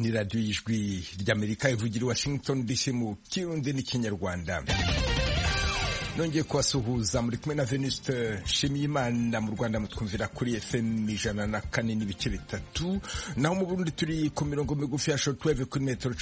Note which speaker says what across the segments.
Speaker 1: ni radiyo y'ijwi ry'Amerika ivugira i Washington DC mu Kirundi n'Ikinyarwanda. Nongeye kubasuhuza, muri kumwe na Venuste Nshimiyimana. Mu Rwanda mutwumvira kuri FM 104.3, naho mu Burundi turi ku mirongo migufi ya shortwave kuri metero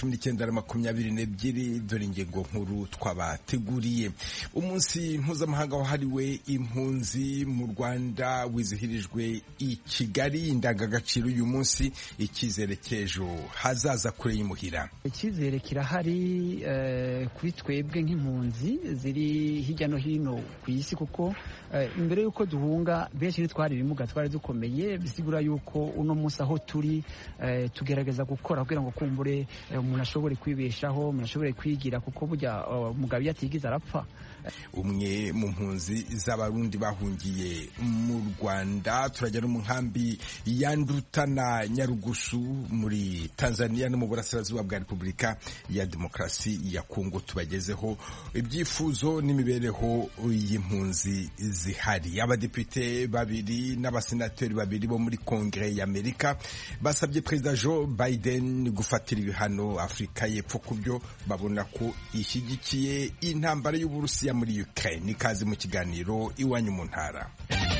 Speaker 1: 19-22. Dore ingingo nkuru twabateguriye. Umunsi mpuzamahanga wahariwe impunzi mu Rwanda wizihirijwe i Kigali. Indangagaciro uyu munsi, icyizere cy'ejo hazaza kure y'imuhira.
Speaker 2: Icyizere kirahari kuri twebwe nk'impunzi ziri hirya no hino ku isi, kuko imbere y'uko duhunga benshi ntitwari ibimuga, twari dukomeye. Bisigura yuko uno munsi aho turi tugerageza gukora kugira ngo kumbure umuntu ashobore kwibeshaho, umuntu ashobore kwigira, kuko burya umugabo iyo atigize arapfa.
Speaker 1: Umwe mu mpunzi z'abarundi bahungiye mu Rwanda. Turajya no mu nkambi ya Nduta na Nyarugusu muri Tanzania no mu burasirazuba bwa Repubulika ya Demokarasi ya Kongo. Tubagezeho ibyifuzo n'imibereho y'impunzi zihari. Abadepite babiri n'abasenateri babiri bo muri Kongere y'Amerika basabye Perezida Joe Biden gufatira ibihano Afurika y'Epfo kubyo babona ko ishyigikiye intambara y'Uburusiya muri Ukraine. Ikaze mu kiganiro Iwanyu mu Ntara.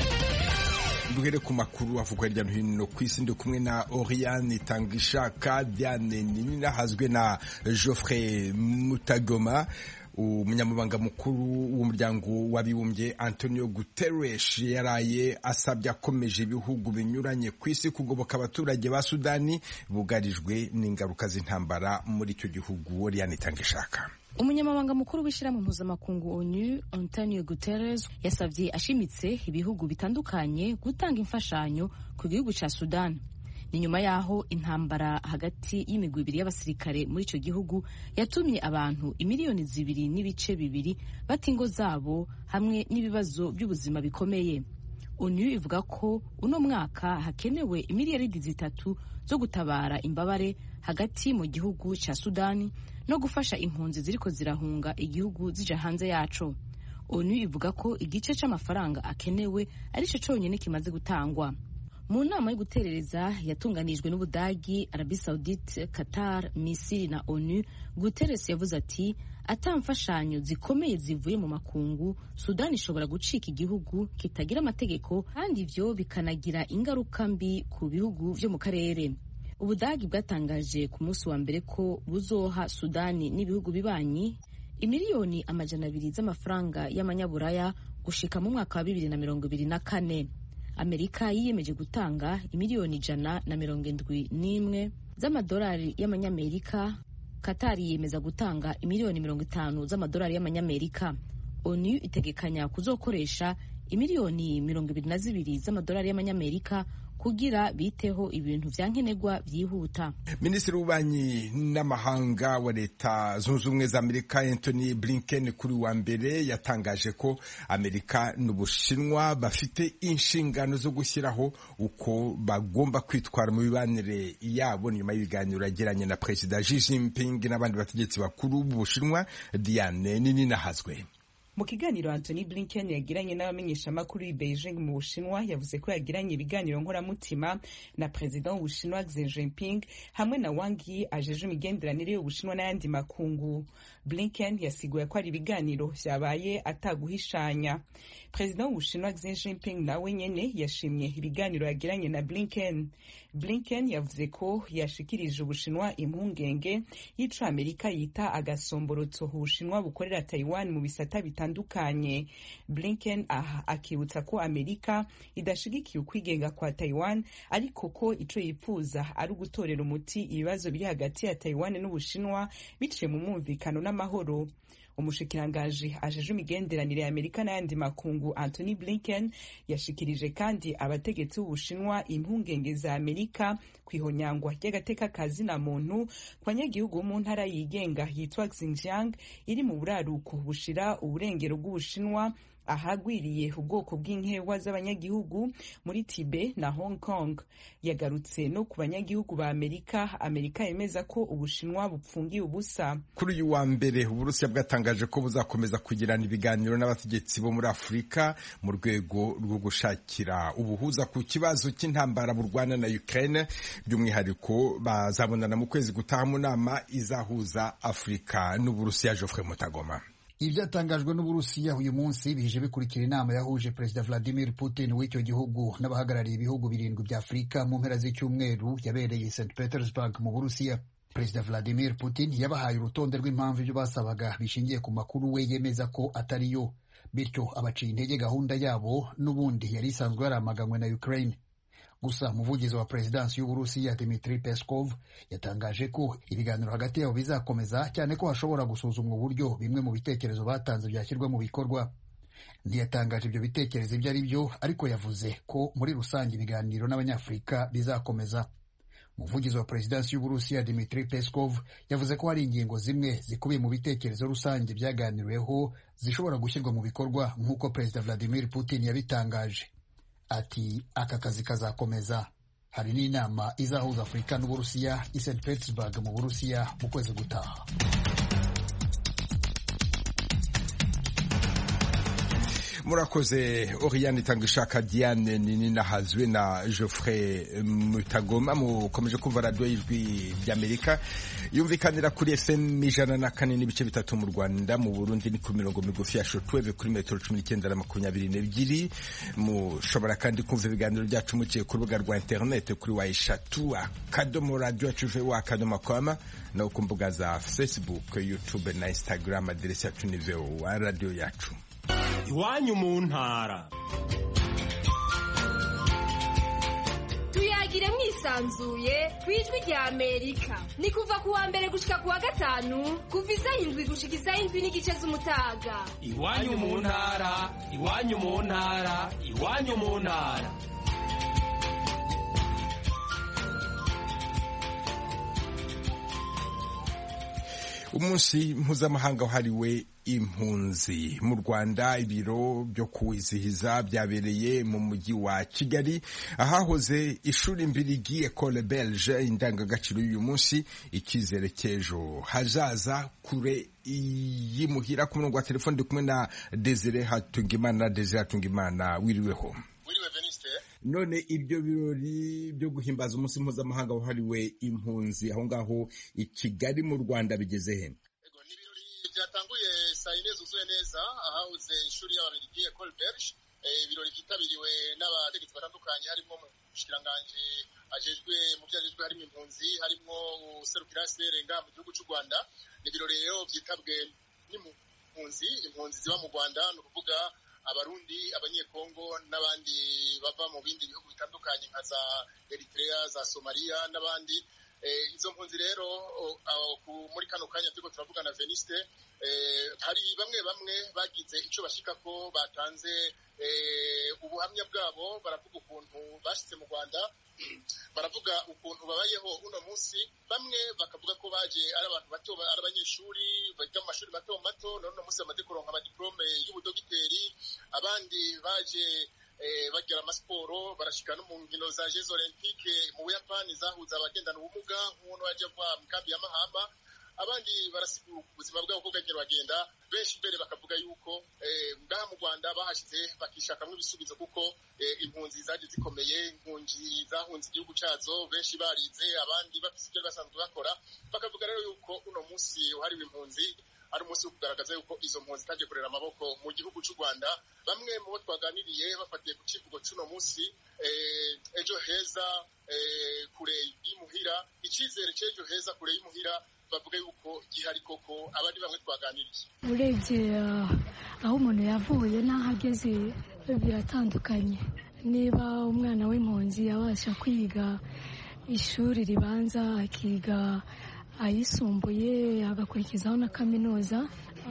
Speaker 1: Duhere ku makuru avugwa hirya no hino ku isi. Ndi kumwe na Oriane Itangishaka, Diane Ninina hazwe na Geoffrey Mutagoma. Umunyamabanga mukuru w'umuryango w'abibumbye Antonio Guterres yaraye asabye akomeje ibihugu binyuranye ku isi kugoboka abaturage ba Sudani bugarijwe n'ingaruka z'intambara muri icyo gihugu. Oriane Itangishaka.
Speaker 3: Umunyamabanga mukuru w'ishyirahamwe mpuzamakungu ONU Antonio Guterres yasabye ashimitse ibihugu bitandukanye gutanga imfashanyo ku gihugu cya Sudan. Ni nyuma yaho intambara hagati y'imigwi ibiri y'abasirikare muri icyo gihugu yatumye abantu 2.2 miliyoni bata ingo zabo hamwe n'ibibazo by'ubuzima bikomeye. ONU ivuga ko uno mwaka hakenewe imiliyaridi 3 zo gutabara imbabare hagati mu gihugu cya Sudani no gufasha impunzi ziriko zirahunga igihugu zija hanze yaco. ONU ivuga ko igice c'amafaranga akenewe ari cyo cyonyine kimaze gutangwa. Mu nama yo guterereza yatunganijwe n'Ubudagi, Arabie Saoudite, Qatar, Misiri na ONU, Guterres yavuze ati atamfashanyo zikomeye zivuye mu makungu, Sudani ishobora gucika igihugu kitagira amategeko, kandi ivyo bikanagira ingaruka mbi ku bihugu vyo mu karere. Ubudagi bwatangaje ku munsi wa mbere ko buzoha Sudani n'ibihugu bibanyi imiliyoni 200 z'amafaranga y'amanyaburaya gushika mu mwaka wa 2024. Amerika yiyemeje gutanga imiliyoni 171 z'amadolari y'amanyamerika. Qatar yiyemeza gutanga imiliyoni 50 z'amadolari y'amanyamerika. ONU itegekanya kuzokoresha imiliyoni 22 z'amadolari y'amanyamerika kugira biteho ibintu vyankenerwa vyihuta.
Speaker 1: Minisitiri w'ububanyi n'amahanga wa Leta Zunze Ubumwe za Amerika Anthony Blinken kuri wa mbere yatangaje ko Amerika n'Ubushinwa bafite inshingano zo gushyiraho uko bagomba kwitwara mu bibanire yabo nyuma y'ibiganiro yagiranye na Perezida Xi Jinping n'abandi bategetsi bakuru b'Ubushinwa. Diane Ninina hazwe.
Speaker 4: Mu kiganiro Anthony Blinken yagiranye n'abamenyeshamakuru i Beijing mu Bushinwa, yavuze ko yagiranye ibiganiro nkoramutima na Perezida w'Ubushinwa Xi Jinping hamwe na Wang Yi ajeje imigenderanire y'Ubushinwa n'ayandi makungu. Blinken yasiguye ko ari ibiganiro vyabaye ataguhishanya. Perezida w'Ubushinwa Xi Jinping nawe nyene yashimye ibiganiro yagiranye na Blinken. Blinken yavuze ko yashikirije Ubushinwa impungenge y'ico Amerika yita agasomborotso Ubushinwa bukorera Taiwan mu bisata bitandukanye. Blinken akibutsa ko Amerika idashigikiye ukwigenga kwa Taiwan, ariko ko ico yifuza ari ugutorera umuti ibibazo biri hagati ya Taiwan n'Ubushinwa biciye mu mwumvikano n'amahoro. Umushikirangaji ajeje imigenderanire ya Amerika n'ayandi makungu Anthony Blinken yashikirije kandi abategetsi b'Ubushinwa impungenge za Amerika kwihonyangwa ry'agateka kazi na muntu kwa nyagihugu mu ntara yigenga yitwa Xinjiang iri mu buraruko bushira uburengero bw'Ubushinwa, ahagwiriye ubwoko bw'inkewa z'abanyagihugu muri Tibet na Hong Kong. Yagarutse no ku banyagihugu ba Amerika yemeza ko Ubushinwa bupfungiye ubusa.
Speaker 1: Kuri uyu wa mbere Uburusiya bwatangaje ko buzakomeza kugirana ibiganiro n'abategetsi bo muri Afurika mu rwego rwo gushakira ubuhuza ku kibazo cy'intambara burwana na Ukraine. By'umwihariko bazabonana mu kwezi gutaha mu nama izahuza Afurika n'Uburusiya. Geoffrey Mutagoma.
Speaker 5: Ibyatangajwe n'Uburusiya uyu munsi bije bikurikira inama yahuje Perezida Vladimir Putin w'icyo gihugu n'abahagarariye ibihugu 7 bya Afurika mu mpera z'icyumweru yabereye St Petersburg mu Burusiya. Perezida Vladimir Putin yabahaye urutonde rw'impamvu ibyo basabaga bishingiye ku makuru we yemeza ko atariyo, bityo abaciye intege gahunda yabo n'ubundi yari isanzwe yaramaganywe na Ukraine. Gusa umuvugizi wa Perezidansi y'Uburusiya Dmitry Peskov yatangaje ko ibiganiro hagati yabo bizakomeza, cyane ko hashobora gusuzumwa uburyo bimwe mu bitekerezo batanze byashyirwa mu bikorwa. Ntiyatangaje ibyo bitekerezo ibyo ari byo, ariko yavuze ko muri rusange ibiganiro n'Abanyafurika bizakomeza. Umuvugizi wa Perezidansi y'Uburusiya Dmitry Peskov yavuze ko hari ingingo zimwe zikubiye mu bitekerezo rusange byaganiriweho zishobora gushyirwa mu bikorwa nk'uko Perezida Vladimir Putin yabitangaje. Ati aka kazi kazakomeza. Hari n'inama izahuza Afurika n'Uburusiya i St Petersburg mu Burusiya mu kwezi gutaha.
Speaker 1: Murakoze Oriane Tangishaka, Diane Ninahazwe na Geoffrey Mutagoma. Mukomeje kumva radio y'Ijwi ry'Amerika yumvikanira kuri FM 104.3 mu Rwanda, mu Burundi ni ku mirongo migufi ya shortwave kuri metero 19 na 22. Mushobora kandi kumva ibiganiro byacu muciye ku rubuga rwa internet kuri wa_radio@voa.com no ku mbuga za Facebook, YouTube na Instagram. Aderesi yacu ni VOA radio yacu.
Speaker 6: Iwanyu mu ntara.
Speaker 7: Tuyagire mwisanzuye kwijwi rya Amerika. Ni kuva ku wa mbere gushika ku wa gatanu, kuva isaha 7 gushika isaha 7 n'igice z'umutaga.
Speaker 6: Iwanyu mu ntara, iwanyu mu ntara, iwanyu mu ntara.
Speaker 1: Umunsi mpuzamahanga wahariwe impunzi mu Rwanda. Ibiro byo kuwizihiza byabereye mu mujyi wa Kigali ahahoze ishuri mbirigi Ecole Belge. Indangagaciro y'uyu munsi icyizere cy'ejo hazaza kure yimuhira. Ku murongo wa telefone ndi kumwe na Desire Hatungimana. Desire Hatungimana, wiriweho? None ibyo birori byo guhimbaza umunsi mpuzamahanga wahariwe impunzi aho ngaho i Kigali mu Rwanda bigeze he?
Speaker 8: Ego, ni ibirori byatanguye saa 4 zuzuye neza ahahoze ishuri y'ababirigi Ecole Belge. Ibirori byitabiriwe n'abategetsi batandukanye, harimo umushikiranganje ajejwe mu byajejwe harimo impunzi, harimo userukira serenga mu gihugu cy'u Rwanda. Ni ibirori rero byitabwe impunzi ziba mu Rwanda, no kuvuga Abarundi, Abanyekongo n'abandi bava mu bindi bihugu bitandukanye nka za Eritrea, za Somalia n'abandi. Izo mpunzi rero muri kano kanya turiko turavugana Veniste, hari bamwe bagize ico bashika ko batanze ubuhamya bwabo. Baravuga ukuntu bashitse mu Rwanda, baravuga ukuntu babayeho uno munsi. Bamwe bakavuga ko baje ari abantu bato, ari abanyeshuri biga mu mashuri mato none uno munsi bamaze kuronka amadiplome y'ubudogiteri. Abandi baje bagira amasiporo, barashika no mu nkino za Jeux Olympiques mu Buyapani zahuza abagendana ubumuga nk'umuntu waje ava mu kambi ya Mahama. Abandi barasigura ubuzima bwabo ko bwagenda bagenda. Benshi mbere bakavuga yuko ngaha mu Rwanda bahashize bakishakamwo ibisubizo, kuko impunzi zaje zikomeye, impunzi zahunze igihugu cyazo, benshi barize, abandi bafise ibyo basanzwe bakora. Bakavuga rero yuko uno munsi uhariwe impunzi ari umunsi wo kugaragaza yuko izo mpunzi zitaje kurera amaboko mu gihugu cy'u Rwanda. Bamwe mu bo twaganiriye bafatiye ku kivugo cy'uno munsi, ejo heza kure y'imuhira, icyizere cy'ejo heza kure y'imuhira, bavuga yuko gihari koko. Abandi bamwe twaganiriye,
Speaker 9: urebye aho umuntu yavuye n'aho ageze biratandukanye. Niba umwana w'impunzi yabasha kwiga ishuri ribanza, akiga ayisumbuye, agakurikizaho na kaminuza,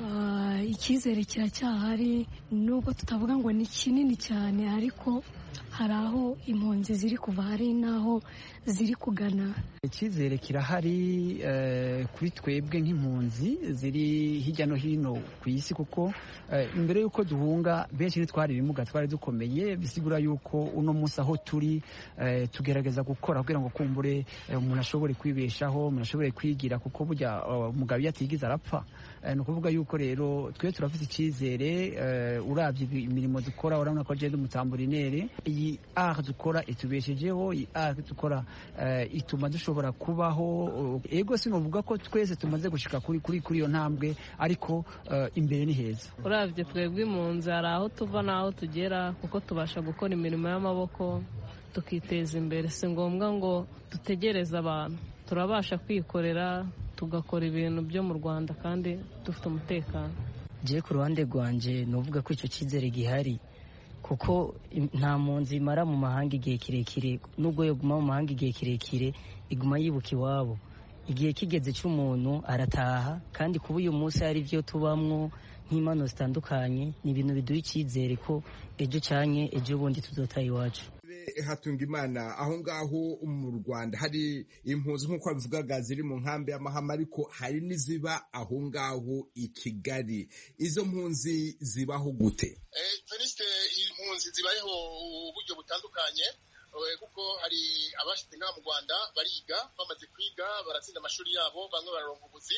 Speaker 9: icyizere kiracyahari. Nubwo tutavuga ngo ni kinini cyane, ariko hari aho impunzi ziri kuva, hari n'aho ziri kugana.
Speaker 2: Icyizere kirahari kuri twebwe nk'impunzi ziri hirya no hino ku isi, kuko imbere y'uko duhunga benshi ntitwari ibimuga, twari dukomeye, bisigura yuko uno munsi aho turi tugerageza gukora kugira ngo kumbure umuntu ashobore kwibeshaho, umuntu ashobore kwigira, kuko burya umugabo iyo atigize arapfa. Ni ukuvuga yuko rero twe turafite icyizere, urabye imirimo dukora urabona ko agenda umutamburinere, iyi art dukora itubeshejeho, iyi art dukora ituma dushobora kubaho. Ego sinovuga ko twese tumaze gushika kuri iyo ntambwe, ariko imbere ni heza.
Speaker 10: Urabye twebwe impunzi hari aho tuva n'aho tugera, kuko tubasha gukora imirimo y'amaboko tukiteza imbere. Si ngombwa ngo dutegereze abantu, turabasha kwikorera tugakora ibintu byo mu Rwanda kandi dufite umutekano.
Speaker 11: Je ku ruhande rwanje novuga ko icyo cyizere gihari, kuko nta mpunzi imara mu mahanga igihe kirekire, nubwo yoguma mu mahanga igihe kirekire iguma yibuka iwabo. Igihe kigeze cy'umuntu arataha, kandi kuba uyu munsi hari ibyo tubamwo nk'impano zitandukanye, ni ibintu biduha icyizere ko ejo cyanye ejo bundi tuzotaha iwacu.
Speaker 1: Hatungimana, aho ngaho mu Rwanda hari impunzi nk'uko babivugaga ziri mu nkambi y'Amahama, ariko hari n'iziba aho ngaho i Kigali. Izo mpunzi zibaho gute?
Speaker 8: Felicite, impunzi zibayeho uburyo butandukanye, kuko hari abashyize ngaha mu Rwanda bariga, bamaze kwiga baratsinda amashuri yabo, bamwe bararonka ubuzi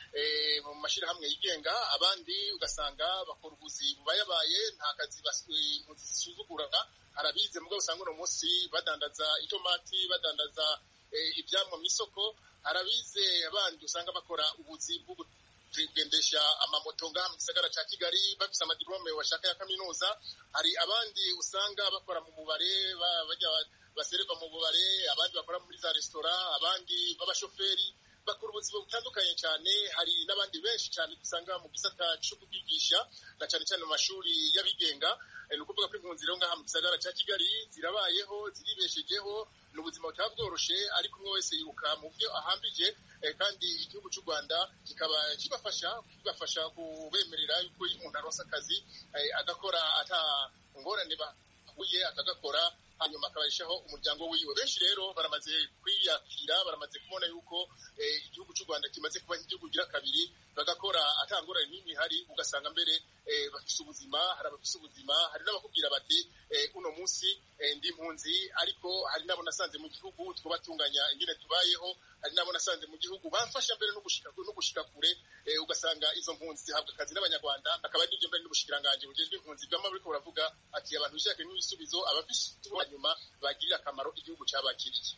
Speaker 8: mu mashyirahamwe yigenga, abandi ugasanga bakora ubuzi bubayabaye, nta kazi impunzi zisuzuguraga. Harabize mugabo usanga uno munsi badandaza itomati, badandaza ibyamwa mu isoko. Harabize abandi usanga bakora ubuzi bwo kugendesha amamoto ngaha mu gisagara cya Kigali, bafise amadiplome bashaka ya kaminuza. Hari abandi usanga bakora mu mubare, bajya basereva mu mubare, abandi bakora muri za resitora, abandi b'abashoferi, bakora ubuzima butandukanye cyane. Hari n'abandi benshi cyane usanga mu gisata cyo kubigisha, na cyane cyane mu mashuri y'abigenga. Ni ukuvuga ko impunzi rero ngaha mu gisagara cya Kigali zirabayeho, ziribeshejeho, ni ubuzima butaba bworoshe, ariko umwe wese yiruka mu byo ahambije, kandi igihugu cy'u Rwanda kikaba kibafasha kubemerera yuko umuntu aronsa akazi agakora ata ngorane bahuye, akagakora hanyuma akabashaho umuryango wiwe. Benshi rero baramaze kwiyakira, baramaze kubona yuko igihugu cy'u Rwanda kimaze kuba igihugu gira kabiri, bagakora atangorane n'imwe ihari, ugasanga mbere bafise ubuzima. Hari abafise ubuzima, hari n'abakubwira bati uno munsi ndi impunzi, ariko hari nabo nasanze mu gihugu twabatunganya ingene tubayeho, hari nabo nasanze mu gihugu bamfasha mbere no gushika kure. Ugasanga izo mpunzi zihabwa akazi n'abanyarwanda, akaba ari ibyo mbere n'ubushikiranganje bujejwe impunzi bwama buriko buravuga ati abantu bishaka n'ibisubizo, abafise hanyuma bagirira akamaro igihugu cyabakiriye.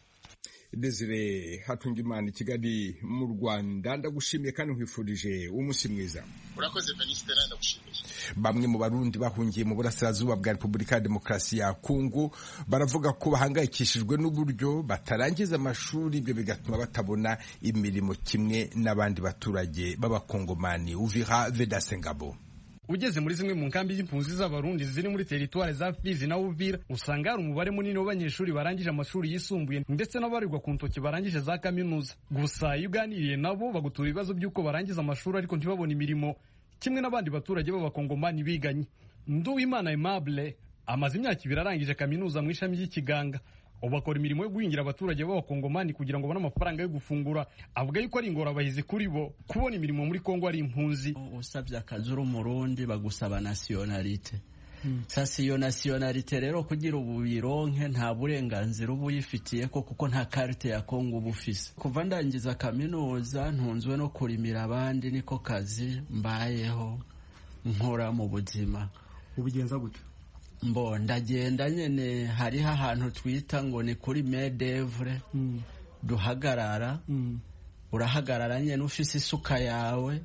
Speaker 1: Desire Hatungimana, Kigali mu Rwanda, ndagushimiye kandi nkwifurije umunsi mwiza.
Speaker 8: Urakoze Felicite, ndagushimiye.
Speaker 1: Bamwe mu Barundi bahungiye mu burasirazuba bwa Repubulika ya Demokarasi ya Kongo baravuga ko bahangayikishijwe n'uburyo batarangiza amashuri, ibyo bigatuma batabona imirimo kimwe n'abandi baturage b'abakongomani. Uvira Vedasengabo.
Speaker 12: Ugeze muri zimwe mu nkambi y'impunzi z'abarundi ziri muri teritware za Fizi na Uvira, usanga hari umubare munini w'abanyeshuri barangije amashuri yisumbuye ndetse n'abarirwa ku ntoki barangije za kaminuza. Gusa iyo uganiriye nabo bagutura ibibazo by'uko barangiza amashuri ariko ntibabone imirimo kimwe n'abandi baturage b'abakongomani biganye. Nduwimana Aimable amaze imyaka 2 arangije kaminuza mu ishami ry'ikiganga. Bakora imirimo yo guhingira abaturage b'abakongomani kugira ngo babone amafaranga yo gufungura. Avuga yuko ari ingorabahizi kuri bo kubona imirimo muri Kongo ari impunzi.
Speaker 13: Usabye akazi uri umurundi bagusaba nationalite. Sasa iyo nationalite rero kugira ububironke nta burenganzira ubuyifitiye ko, kuko nta carte ya Kongo ubufise. Kuva ndangiza kaminuza ntunzwe no kurimira abandi, niko kazi mbayeho nkora mu buzima.
Speaker 12: Ubigenza gute?
Speaker 13: Mbo ndagenda nyene, hariho ahantu twita ngo ni kuri medevre, duhagarara, urahagarara nyene ufise isuka yawe,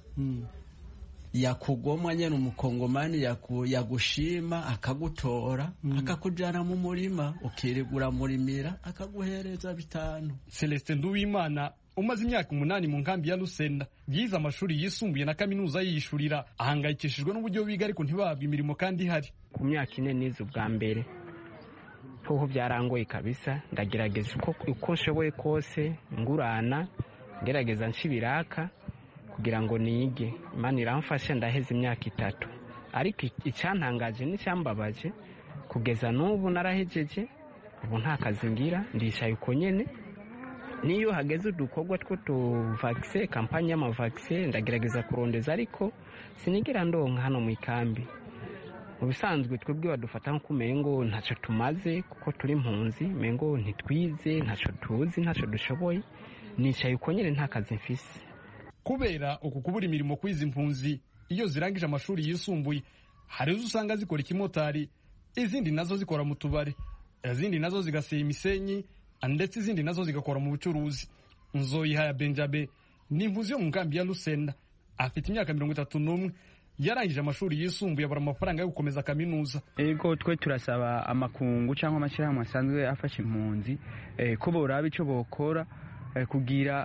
Speaker 13: yakugomwa nyene umukongomani yagushima akagutora, akakujana mu murima, ukirigura murimira akaguhereza 5.
Speaker 12: Celestin Nduwimana umaze imyaka 8 mu nkambi ya Lusenda, yize amashuri yisumbuye na kaminuza yishurira, ahangayikishijwe n'uburyo biga ariko ntibahabwe imirimo kandi hari.
Speaker 14: Ku myaka 4 nize ubwa mbere hoho byarangoye kabisa, ndagerageza uko nshoboye kose ngurana, ngerageza nshibiraka kugira ngo nige. Imana iramfasha ndaheze imyaka 3, ariko icyantangaje n'icyambabaje kugeza n'ubu narahejeje, ubu nta kazi ngira, ndicaye uko nyene. Niyo hageze udukorwa two vaccine, kampanye y'amavaccine ndagerageza kurondeza, ariko sinigera ndonka hano mu ikambi. Mu bisanzwe twebwe badufata nko kumengo ntacyo tumaze, kuko turi impunzi, mengo ntitwize, ntacyo tuzi, ntacyo dushoboye, nicaye uko nyene nta kazi mfise.
Speaker 12: Kubera uku kubura imirimo kwizi impunzi iyo zirangije amashuri yisumbuye, hari zo usanga zikora ikimotari, izindi nazo zikora mu tubare, izindi nazo zigaseye imisenyi, ndetse izindi nazo zigakora mu bucuruzi. Nzoyihaya Benjabe ni impunzi yo mu nkambi ya Lusenda, afite imyaka 31, yarangije amashuri yisumbuye abura amafaranga yo gukomeza kaminuza.
Speaker 15: Ego twe turasaba amakungu cyangwa amashyirahamwe asanzwe afasha impunzi ko boraba icyo bokora kugira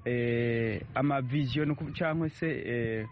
Speaker 15: amavision cyangwa se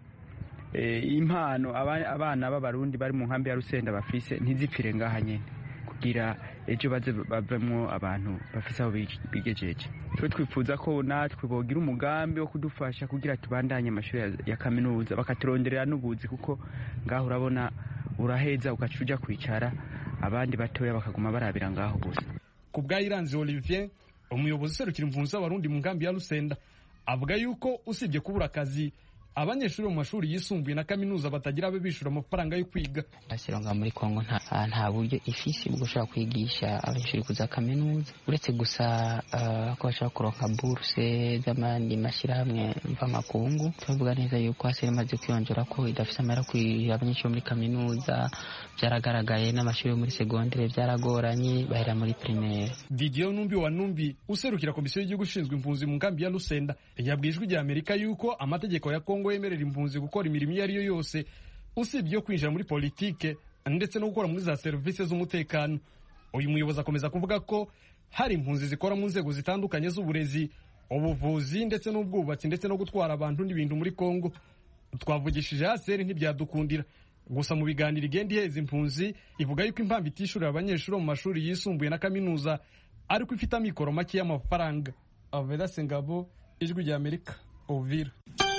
Speaker 15: impano abana b'abarundi bari mu nkambi ya Lusenda bafise ntizipfire ngaha nyene, kugira ejo baze bavemo abantu bafise aho bigejeje. Twe twifuza ko natwe bogira umugambi wo kudufasha kugira tubandanye amashuri ya kaminuza, bakaturonderera n'ubuzi, kuko ngaho urabona uraheza ugacuja kwicara, abandi batoya bakaguma barabira ngaho gusa.
Speaker 12: Ku bwa Iranzi Olivier, umuyobozi userukira impunzi z'abarundi mu nkambi ya Lusenda, avuga yuko usibye kubura akazi, abanyeshuri mu mashuri yisumbuye na kaminuza batagira abe bishura amafaranga yo kwiga.
Speaker 16: Asironga muri Kongo nta buryo ifisi bwo ushaka kwigisha abanyeshuri kuza kaminuza, uretse gusa ko bashaka kuronka bourse z'amandi mashyirahamwe mvamakungu. Tuvuga neza yuko haseri maze kwiyongera ko idafise amara kwirira abanyeshuri muri kaminuza, byaragaragaye n'amashuri muri secondaire byaragoranye, bahera muri primaire.
Speaker 12: Didier Numbi wa Numbi userukira komisiyo y'igihugu ishinzwe impunzi mu nkambi ya Lusenda, yabwijwe ijya Amerika yuko amategeko ya Kongo yemerera impunzi gukora imirimo iyo ari yo yose, usibye yo kwinjira muri politike ndetse no gukora muri za serivisi z'umutekano. Uyu muyobozi akomeza kuvuga ko hari impunzi zikora mu nzego zitandukanye z'uburezi, ubuvuzi ndetse n'ubwubatsi ndetse no gutwara abantu n'ibintu muri Kongo. Twavugishije haseri ntibyadukundira, gusa mu biganiro igenda iheza impunzi ivuga yuko impamvu itishurira abanyeshuri mu mashuri yisumbuye na kaminuza ariko ifite amikoro make y'amafaranga. Aveda Sengabo, Ijwi rya Amerika, Uvira.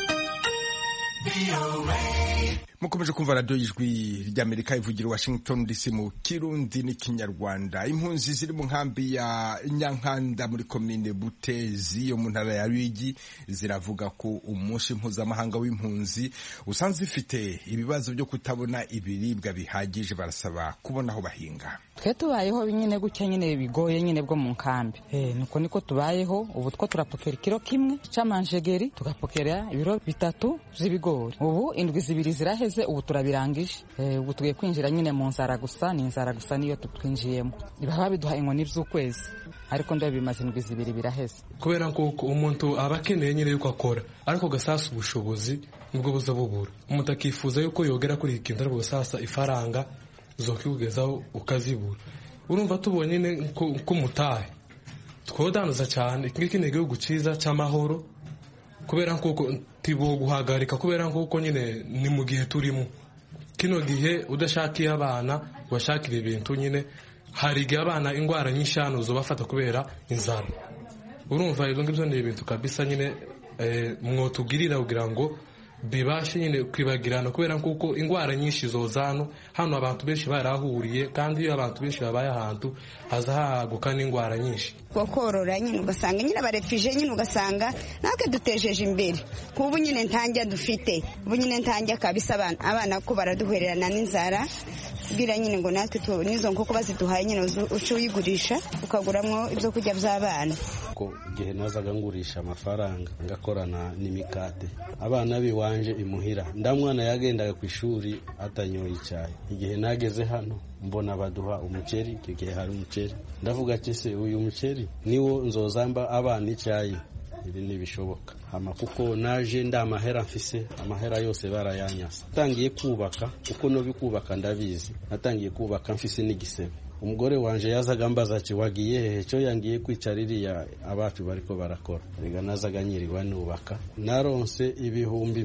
Speaker 1: Mukomeje kumva radio Ijwi ry'Amerika ivugira Washington DC mu Kirundi n'ikinyarwanda. Impunzi ziri mu nkambi ya Nyankanda muri komine Butezi yo mu ntara ya Ruyigi ziravuga ko umunsi mpuzamahanga w'impunzi usanzwe ifite ibibazo byo kutabona ibiribwa bihagije, barasaba kubona aho bahinga.
Speaker 17: Twe tubayeho nyine gutya nyine bigoye nyine bwo mu nkambi. Nuko niko tubayeho. Ubu two turapokera kilo kimwe c'amanjegeri, tugapokera ibiro 3 z'ibigori. Ubu indwi zibiri ziraheze, ubu turabirangije. Ubu tugiye kwinjira nyine mu nzara gusa, ni inzara gusa niyo tutwinjiyemo. Baba biduha inkoni z'ukwezi, ariko ndo bimaze indwi zibiri biraheze.
Speaker 18: Kubera ko umuntu aba akeneye nyine yuko akora, ariko gasasa ubushobozi nibwo buza bubura. Umuntu akifuza yuko yogera kuri ikintu, ariko gasasa ifaranga zokugezaho ukazibura. Urumva tubonye ne ko mutahe twodanuza cyane iki ni igihugu cyiza cy'amahoro, kubera ko tibo guhagarika, kubera ko nyine ni mu gihe turimo kino gihe udashakiye abana washakira ibintu nyine hari igihe abana ingwara nyinshi hano zo bafata kubera inzara. Urumva izo ngibyo ni ibintu kabisa nyine mwotugirira kugira ngo bibashe nyine kwibagirana, kubera kuko ingwara nyinshi zozano hano abantu benshi barahuriye, kandi iyo abantu benshi babaye ahantu haza haguka n'ingwara nyinshi.
Speaker 19: Korora nyine ugasanga nyine abarefije nyine ugasanga natwe dutejeje imbere. Kubu nyine ntanjya dufite, ubu nyine ntanjya kabisa abana ko baraduhererana n'inzara, kugira nyine ngo natwe nizo nkoko baziduhaye nyine uco uyigurisha ukaguramwo ibyo kurya by'abana.
Speaker 20: Ko igihe nazaga ngurisha amafaranga ngakorana n'imikate, abana biwanje imuhira, ndamwana yagendaga ku ishuri atanyoye icyayi. Igihe nageze hano mbona baduha umuceri, igihe hari umuceri, ndavuga ati se uyu muceri niwo nzozamba abana icyayi? Ibi ntibishoboka. Hama kuko naje ndamahera mfise, amahera yose barayanyasa. Natangiye kubaka, uko no bikubaka ndabizi, natangiye kubaka mfise n'igisebe. Umugore wanje yazaga mbaza ati wagiye hehe? Cyo yangiye kwicaririya abacu bariko barakora. Rega nazaga nyiriwa nubaka, naronse ibihumbi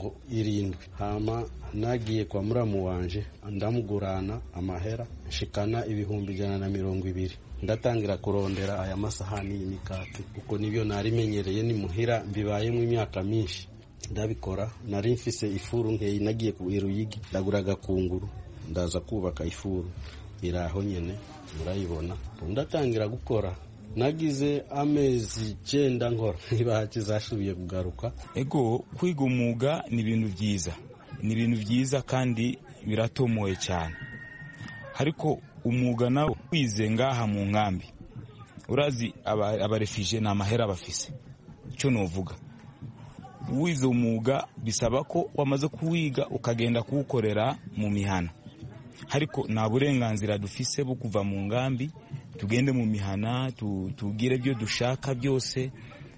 Speaker 20: 70. Hama nagiye kwa muramu wanje ndamugurana amahera nshikana ibihumbi 120. Ndatangira kurondera aya masahani y'imikate, kuko nibyo narimenyereye ni muhira, mbibayemo imyaka myinshi ndabikora. Nari mfise ifuru nkeyi, nagiye ku Ruyigi ndaguraga kunguru, ndaza kubaka ifuru. iraho nyene murayibona ndatangira gukora nagize amezi 9 nkora niba kizashubiye kugaruka.
Speaker 21: Ego kwiga umwuga ni ibintu byiza kandi biratomoye cyane, ariko umwuga nawo wize ngaha mu nkambi urazi abarefije ni amahera bafise. Icyo novuga wize umwuga bisaba ko wamaze kuwiga ukagenda kuwukorera mu mihana, ariko nta burenganzira dufise bwo kuva mu nkambi tugende mu mihana tugire byo dushaka byose,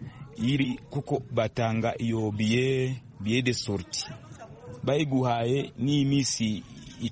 Speaker 21: kuko batanga iyo billet de sortie bayiguhaye ni iminsi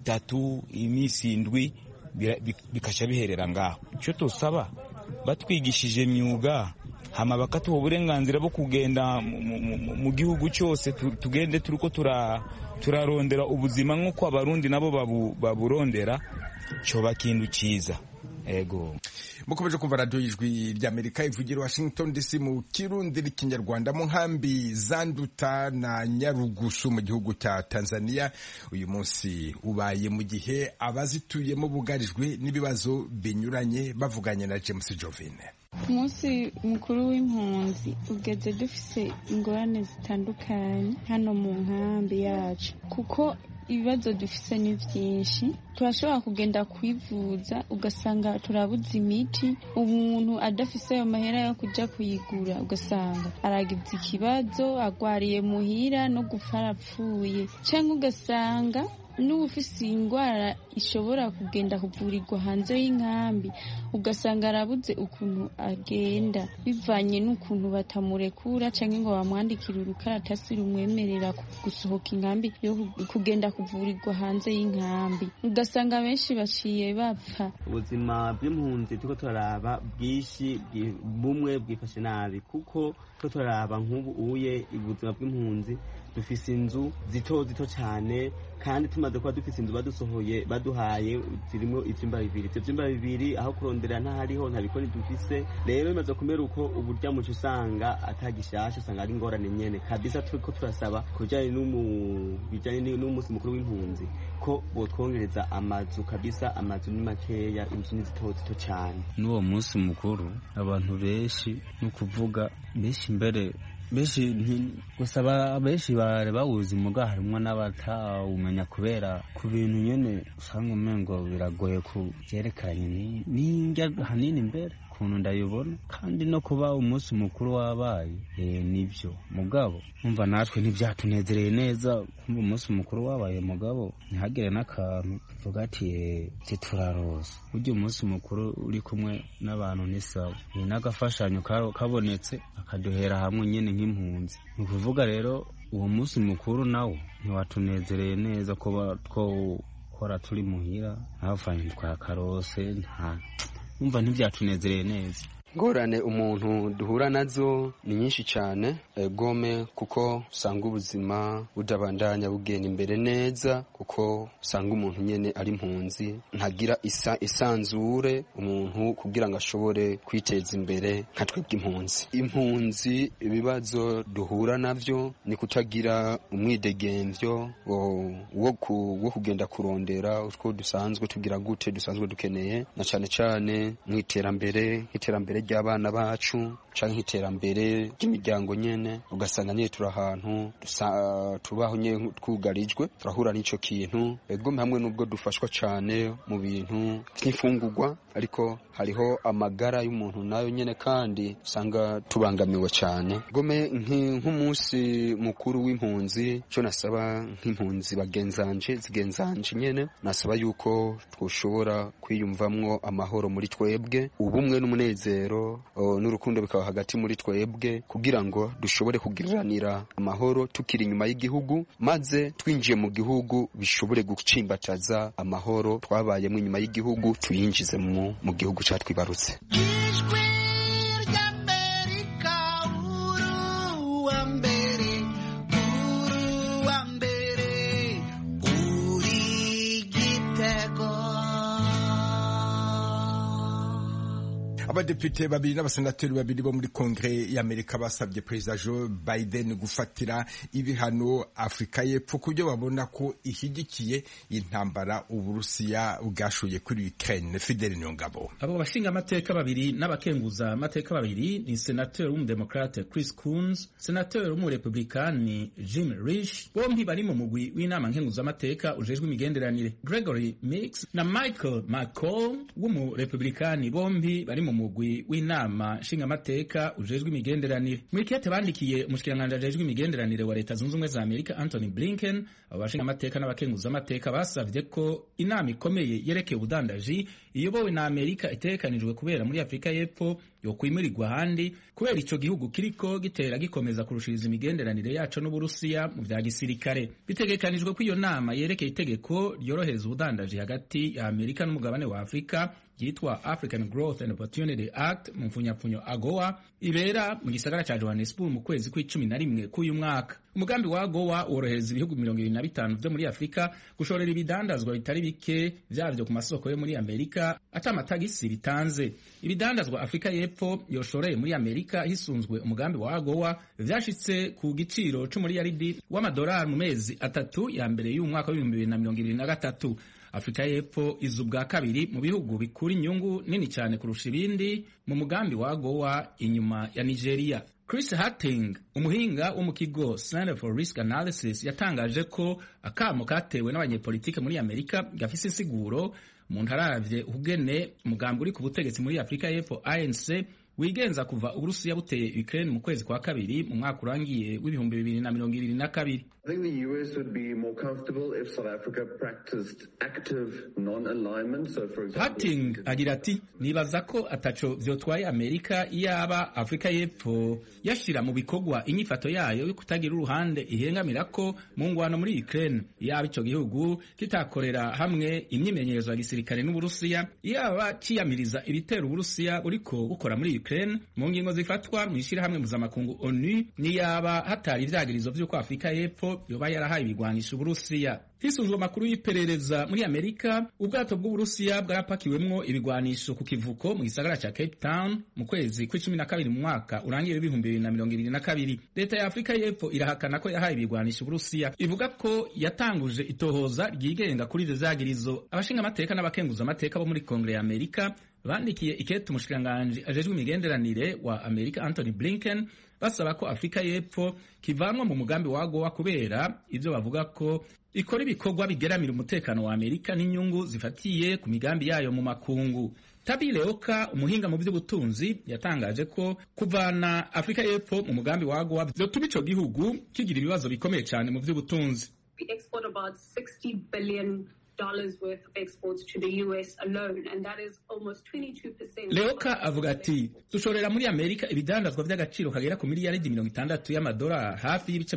Speaker 21: 3 iminsi 7 bikasha biherera ngaho. Cyo tusaba batwigishije imyuga hama bakatuha uburenganzira bwo kugenda mu gihugu cyose tugende turiko turarondera ubuzima nk'uko abarundi nabo baburondera, cyo bakindu cyiza. Ego
Speaker 1: mukomeje kumva radio y'ijwi ry'Amerika ivugira Washington DC mu Kirundi n'ikinyarwanda mu nkambi za Nduta na Nyarugusu mu gihugu cya Tanzania. Uyu munsi ubaye mu gihe abazituyemo bugarijwe n'ibibazo binyuranye, bavuganye na James Jovine.
Speaker 22: Umunsi mukuru w'impunzi ugeze dufise ingorane zitandukanye hano mu nkambi yacu, kuko ibibazo dufise ni byinshi. Turashobora kugenda kwivuza ugasanga turabuze imiti, umuntu adafise ayo mahera yo kuja kuyigura ugasanga aragize ikibazo agwariye muhira no gupfa arapfuye, cyangwa ugasanga n'ufise ingwara ishobora kugenda kuvurirwa hanze y'inkambi ugasanga arabuze ukuntu agenda bivanye n'ukuntu batamurekura canke ngo bamwandikire urukaratasi rumwemerera gusohoka inkambi yo kugenda kuvurirwa hanze y'inkambi, ugasanga benshi baciye bapfa.
Speaker 23: Ubuzima bw'impunzi tuko turaraba bwishi bumwe bwifashe nabi, kuko tuko turaraba nk'ubu uye ubuzima bw'impunzi dufise inzu zito cyane, kandi tumaze kuba dufise inzu baduhaye zirimo ivyumba bibiri. Ivyo vyumba bibiri aho kurondera ntahariho nta bikoni dufise. Rero bimaze kumera uko uburya muco usanga atagishasha, usanga ari ingorane nyene kabisa. Turiko turasaba kujanye n'umunsi mukuru w'impunzi ko botwongereza amazu kabisa. Amazu ni makeya, inzu ni zito cyane.
Speaker 24: N'uwo munsi mukuru abantu benshi n'ukuvuga benshi mbere gusaba benshi bari bawuzi muga harimwo n'abatawumenya kubera ku bintu nyene usanga umengo biragoye kubyerekanye n'injya hanini mbere ukuntu ndayibona, kandi no kuba umunsi mukuru wabaye nibyo mugabo umva natwe ntibyatunezereye neza kumva umunsi mukuru wabaye mugabo ntihagire n'akantu tuvuga ati turaroza. Burya umunsi mukuru uri kumwe n'abantu ni sawa, ni n'agafashanyo kabonetse akaduhera hamwe nyene nk'impunzi. Ni ukuvuga rero uwo munsi mukuru nawo ntiwatunezereye neza kuba twokora turi muhira ntavanye twakarose umva ntibyatunezereye neza.
Speaker 25: Ngorane umuntu duhura nazo ni nyinshi cyane gome, kuko usanga ubuzima budabandanya bugenda imbere neza, kuko usanga umuntu nyene ari impunzi ntagira isanzure umuntu kugira ngo ashobore kwiteza imbere nka twebwe impunzi. Ibibazo duhura navyo ni kutagira umwidegemvyo wo kugenda kurondera utwo dusanzwe tugira gute dusanzwe dukeneye, na cyane mw'iterambere ry'abana bacu canke iterambere ry'imiryango nyene. Ugasanga nyene turi ahantu tubaho nyene twugarijwe, turahura n'ico kintu. Ego hamwe n'ubwo dufashwa cane mu bintu nk'imfungurwa, ariko hariho amagara y'umuntu nayo nyene kandi usanga tubangamiwe cane. Gome nk'umunsi mukuru w'impunzi, cyo nasaba nk'impunzi zigenzanje nyene, nasaba yuko twoshobora kwiyumvamwo amahoro muri twebwe, ubumwe n'umunezero n'urukundo bikaba hagati muri twebwe, kugira ngo dushobore kugiriranira amahoro tukiri inyuma y'igihugu, maze twinjiye mu gihugu bishobore gucimbataza amahoro twabayemo inyuma y'igihugu tuyinjize mu gihugu cyatwibarutse.
Speaker 1: abadepite babiri n'abasenateri babiri bo muri kongere y'Amerika basabye Perezida Joe Biden gufatira ibihano Afurika y'Epfo kubyo babona ko ishyigikiye intambara Uburusiya bwashoye kuri Ukraine. Fidel Nyongabo.
Speaker 3: Abo bashinga amateka babiri n'abakenguza amateka babiri ni senateri w'umudemokrate Chris Coons, senateri w'umurepublikani Jim Risch, bombi bari mu mugwi w'inama nkenguza amateka ujejwe imigenderanire. Gregory Meeks na Michael McCall w'umurepublikani bombi bari mu mugwi w'inama nshinga amateka ujejwe imigenderanire. Muri kete bandikiye umushikiranganje ajejwe imigenderanire wa Leta Zunze Ubumwe za Amerika Anthony Blinken, abo bashinga amateka n'abakenguza amateka basavye ko inama ikomeye yerekeye ubudandaji iyobowe na Amerika itekanijwe kubera muri Afrika y'Epfo yo kwimurirwa handi kubera ico gihugu kiriko gitera gikomeza kurushiriza imigenderanire yaco n'Uburusiya mu vya gisirikare. Bitegekanijwe ko iyo nama yerekeye itegeko ryorohereza ubudandaji hagati ya Amerika n'umugabane wa Afrika yitwa African Growth and Opportunity Act mu mfunyapfunyo AGOA ibera mu gisagara ca Johannesburg mu kwezi kwa11 k'uyu mwaka. Umugambi wa AGOA worohereza ibihugu 25 vyo muri Afrika gushorera ibidandazwa bitari bike vyavyo ku masoko yo muri Amerika atamatagisi bitanze. Ibidandazwa Afrika y'Epfo yoshoreye muri Amerika hisunzwe umugambi wa AGOA vyashitse ku giciro c'umuriyaridi w'amadolari mu mezi atatu ya mbere y'umwaka wa 2023. Afrika y'Epfo izubwa kabiri mu bihugu bikura inyungu nini cyane kurusha ibindi mu mugambi wa AGOA inyuma ya Nigeria. Chris Hatting, umuhinga wo mu kigo Center for Risk Analysis, yatangaje ko akamo katewe n'abanyepolitike muri Amerika gafise isiguro mu ntaravye ubugene umugambi uri ku butegetsi muri Afrika y'Epfo ANC wigenza kuva Uburusiya buteye Ukraine mu kwezi kwa kabiri mu mwaka urangiye w'2022.
Speaker 4: I think the US would be more comfortable if South Africa practiced active non-alignment. So for example,
Speaker 3: Hatting agira ati nibaza ko ataco vyotwaye Amerika iyaba Afrika y'Epfo yashira mu bikorwa inyifato yayo yo kutagira uruhande ihengamira ko mu ngwano muri Ukraine, iyaba ico gihugu kitakorera hamwe imyimenyerezo ya gisirikare n'Uburusiya, iyaba ciyamiriza ibitero Uburusiya buriko gukora muri Ukraine mu ngingo zifatwa mu ishirahamwe mpuzamakungu ONU, niyaba hatari ivyagirizo vy'uko Afrika y'Epfo yoba yarahaye ibigwanisha Uburusiya. Hisunzwe amakuru y'iperereza muri Amerika, ubwato bw'Uburusiya bwarapakiwemwo ibigwanisho ku kivuko mu gisagara ca Cape Town mu kwezi kwa12 mu mwaka urangiye 2022. Leta ya Afrika y'Epfo irahakana ko yahaye ibigwanisha Uburusiya, ivuga ko yatanguje itohoza ryigenga kuri ivyo vyagirizo. Abashinga amateka n'abakenguza amateka bo muri Kongere ya Amerika bandikiye ikete umushikiranganje ajejwe imigenderanire wa Amerika Anthony Blinken basaba ko Afrika y'Epfo kivanwa mu mugambi wa AGOA kubera ivyo bavuga ko ikora ibikorwa bigeramira umutekano wa Amerika n'inyungu zifatiye ku migambi yayo mu makungu. Tabi Leoka, umuhinga mu by'ubutunzi, yatangaje ko kuvana Afrika y'Epfo mu mugambi wa AGOA vyotuma ico gihugu kigira ibibazo bikomeye cyane mu by'ubutunzi.
Speaker 5: We export about $60 billion worth of exports to the US alone, and that is almost 22%.
Speaker 3: Leoka avuga ati dushorera muri Amerika ibidandazwa vy'agaciro kagera ku miliyaridi 60 y'amadolari, hafi y'ibice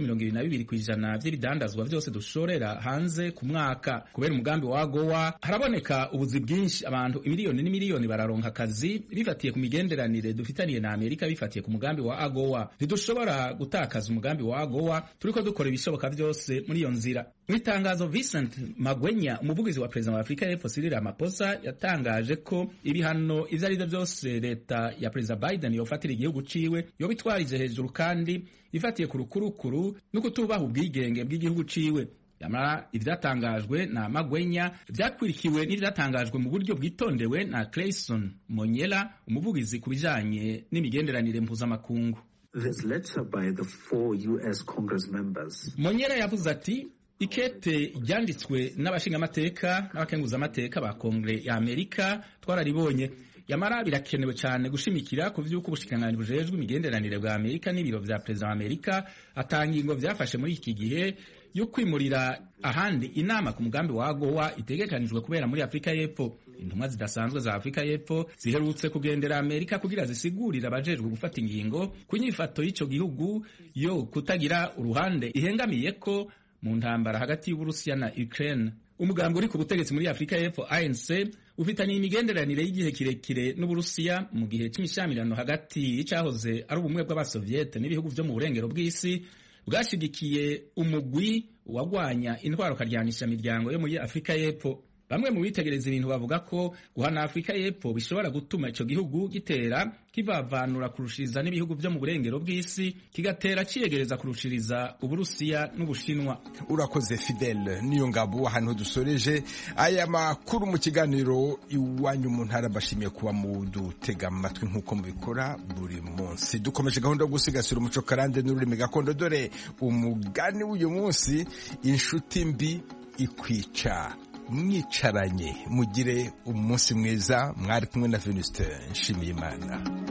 Speaker 3: 22% vy'ibidandazwa vyose dushorera hanze ku mwaka. Kubera umugambi wa AGOA haraboneka ubuzi bwinshi, abantu imiliyoni n'imiliyoni bararonka akazi bifatiye ku migenderanire dufitaniye na Amerika bifatiye ku mugambi wa AGOA. Ntidushobora gutakaza umugambi wa AGOA, turiko dukora ibishoboka vyose muri iyo nzira. Mu itangazo Vincent Magwenya, umuvugizi wa Perezida wa Afrika y'Epfo Cyril Ramaphosa, yatangaje ko ibihano ivyo ari vyo vyose leta ya Perezida Biden yofatira igihugu ciwe yobitwarije hejuru kandi ifatiye ku rukurukuru no kutubaha ubwigenge bw'igihugu ciwe. Yamara ivyatangajwe na Magwenya vyakwirikiwe n'ivyatangajwe mu buryo bwitondewe na Clayson Monyela, umuvugizi ku bijanye n'imigenderanire mpuzamakungu.
Speaker 6: This letter by the 4 US Congress members.
Speaker 3: Monyela yavuze ati ikete ryanditswe n'abashinga amateka n'abakenguza amateka ba Kongre ya Amerika twararibonye. Yamara birakenewe cyane gushimikira ku vy'uko ubushikanganje bujejwe imigenderanire bwa Amerika n'ibiro vya Perezida wa Amerika atangingo vyafashe muri iki gihe yo kwimurira ahandi inama ku mugambi wa AGOA itegekanijwe kubera muri Afrika y'Epfo. Intumwa zidasanzwe za Afrika y'Epfo ziherutse kugendera Amerika kugira zisigurira abajejwe gufata ingingo ku nyifato y'ico gihugu yo kutagira uruhande ihengamiye ko mu ntambara hagati y'Uburusiya na Ukraine. Umugambi uri ku butegetsi muri Afrika y'Epfo ANC ufitaniye imigenderanire y'igihe kirekire n'Uburusiya mu gihe cy'imishamirano hagati y'icyahoze ari ubumwe bw'abasoviete n'ibihugu vyo mu burengero bw'isi bwashigikiye umugwi wagwanya intwaro karyanisha miryango yo muri Afrika y'Epfo. bamwe mu bitegereza ibintu bavuga ko guhana Afurika y'Epfo bishobora gutuma ico gihugu gitera kivavanura kurushiriza n'ibihugu vyo mu burengero bw'isi kigatera ciyegereza kurushiriza Uburusiya n'Ubushinwa.
Speaker 1: Urakoze Fidel niyo ngabo ahantu dusoreje aya makuru mu kiganiro iwanyu mu ntara. Bashimiye kuba mu dutega amatwi nk'uko mubikora buri munsi. Dukomeje gahunda yo gusigasira umuco karande n'ururimi gakondo. Dore umugani w'uyu munsi: inshuti mbi ikwica mwicaranye. Mugire umunsi mwiza. Mwari kumwe na Venuste Nshimiyimana.